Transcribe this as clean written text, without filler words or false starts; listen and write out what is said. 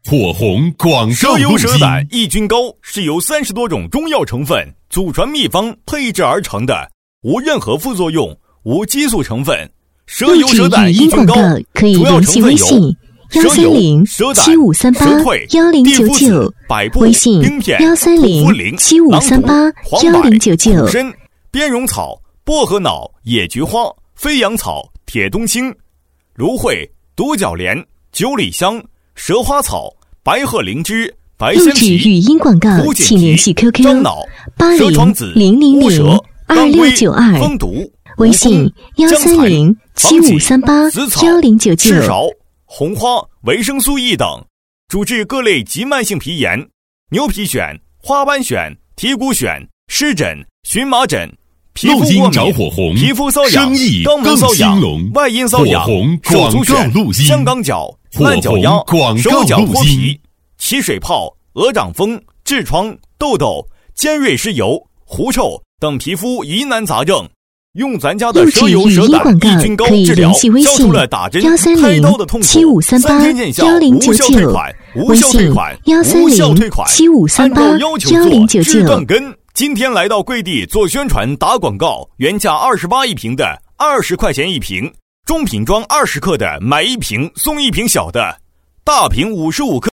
火红广告蛇油路径。 蛇胆益菌膏是由30多种中药成分祖传秘方配制而成的，无任何副作用，无激素成分。蛇油蛇胆益菌膏主要成分有蛇油、蛇胆、蛇退、地肤子、百部、冰片、土茯苓、狼毒、黄柏、苦参、边绒草、薄荷脑、野菊花、飞扬草、铁冬青、芦荟、独角莲、九里香、蛇花草、白鹤灵芝、白仙皮、 语音广告，请联系 QQ 8006922692， 风毒、 微信13075381099， 赤芍、红花、维生素 E 等，主治各类急慢性皮炎、牛皮癣、花斑癣、蹄骨癣、湿疹、荨麻疹、皮肤过敏、皮肤瘙痒、肛门瘙痒、外阴瘙痒、手足癣、香港脚、烂脚丫、手脚脱皮、起水泡、鹅掌风、痔疮、痘痘、尖锐湿疣、狐臭等皮肤疑难杂症，用咱家的蛇油蛇胆益菌膏治疗，消除了打针开刀的痛苦，3天见效，无效退款，无效退款，无效退款，按照要求做，治断根。今天来到贵地做宣传打广告，原价28一瓶的20块钱一瓶，中品装20克的买1瓶送1瓶小的，大瓶55克。